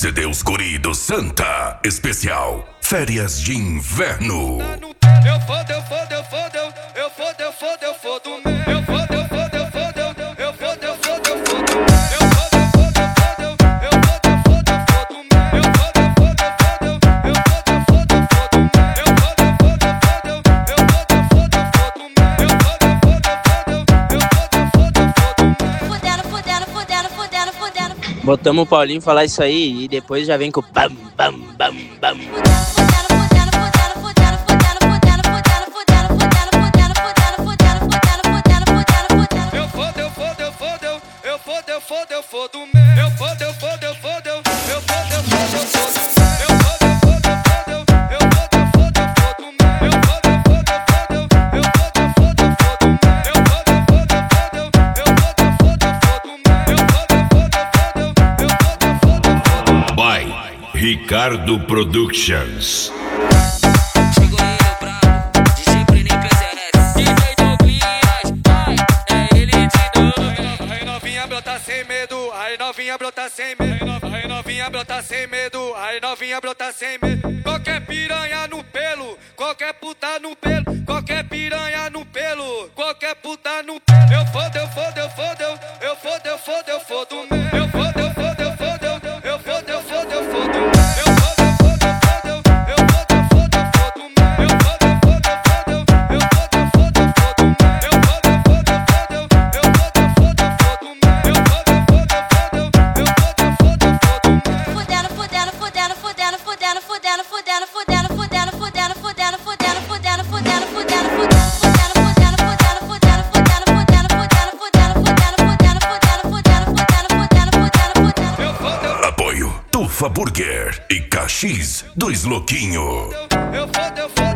CD Os Guri do Santa. Especial Férias de Inverno. Eu fodo, eu fodo, eu fodo, eu fodo, eu fodo, eu fodo, eu fodo, eu fodo, eu fodo, eu fodo, eu fodo, eu fodo, Botamos o Paulinho falar isso aí e depois já vem com bam, bam, bam, bam. eu fodo, eu fodo, eu fodo, eu fodo, eu fodo, eu fodo, eu fodo, eu fodo, eu fodo, eu fodo, eu fodo, eu fodo. Ricardo Productions. Chegou ele, o brabo, DJ Bruninho PZS. DJ Douglas, vai, é ele de novo. Aí novinha brota sem medo, aí novinha brota sem medo, aí novinha brota sem medo, aí novinha brota sem medo. Qualquer piranha no pelo, qualquer puta no pelo, qualquer piranha no pelo, qualquer puta no pelo. Eu fodo, eu fodo, eu fodo, eu fodo, eu fodo, eu fodo, eu fodo, eu fodo, eu fodo, eu fodo, eu fodo, eu fodo. Apoio Tufa Burger e Caxias do Esloquinho. Eu fodo, eu fodo.